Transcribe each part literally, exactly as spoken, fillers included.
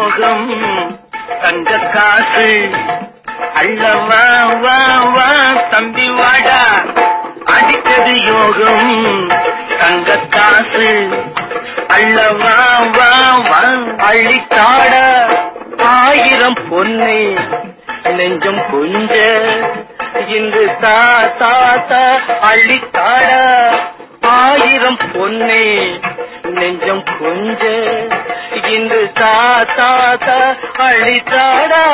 யோகம் தங்க காசு அள்ளவா வா வா தம்பி வாடா அடித்தது யோகம் தங்க காசு அள்ளவா வா வா அள்ளித்தாட ஆயிரம் பொன்னை நெஞ்சம் கொஞ்ச இன்று தா தா தா அள்ளித்தாட ஆயிரம் பொன்னை நெஞ்சம் கொஞ்ச இன்று தா தா தா அள்ளித்தாடா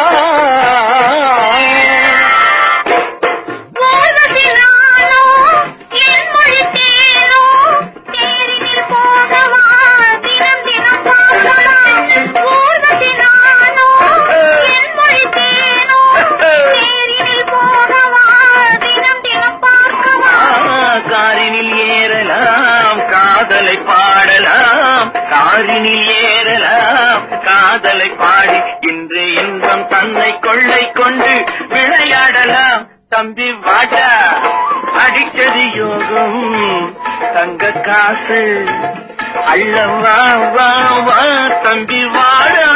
காதலை பாடலாம் காரினில் ஏறலாம் காதலை பாடி இன்று இன்பம் தன்னை கொள்ளை கொண்டு விளையாடலாம் தம்பி வாடா அடித்தது யோகம் தங்க காசு அள்ளவா வா வா தம்பி வாடா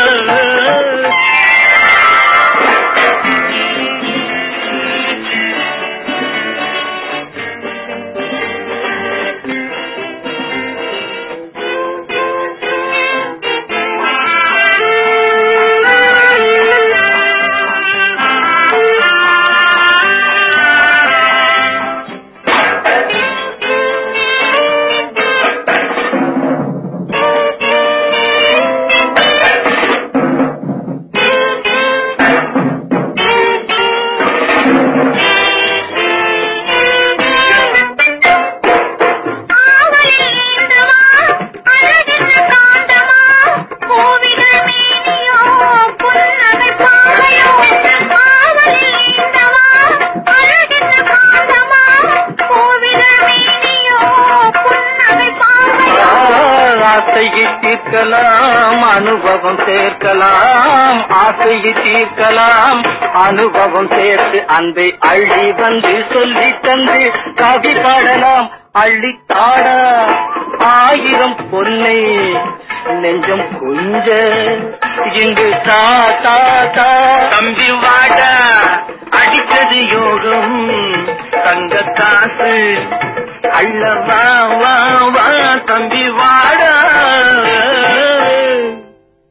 தீர்க்கலாம் அனுபவம் சேர்க்கலாம் ஆசையை தீர்க்கலாம் அனுபவம் சேர்த்து அன்பை அள்ளி வந்து சொல்லி தந்து கவி பாடலாம் அள்ளித்தாட ஆயிரம் பொன்னை நெஞ்சம் கொஞ்ச இன்று தா தா தா தம்பி வாட அடித்தது யோகம் தங்க காசு அள்ளவா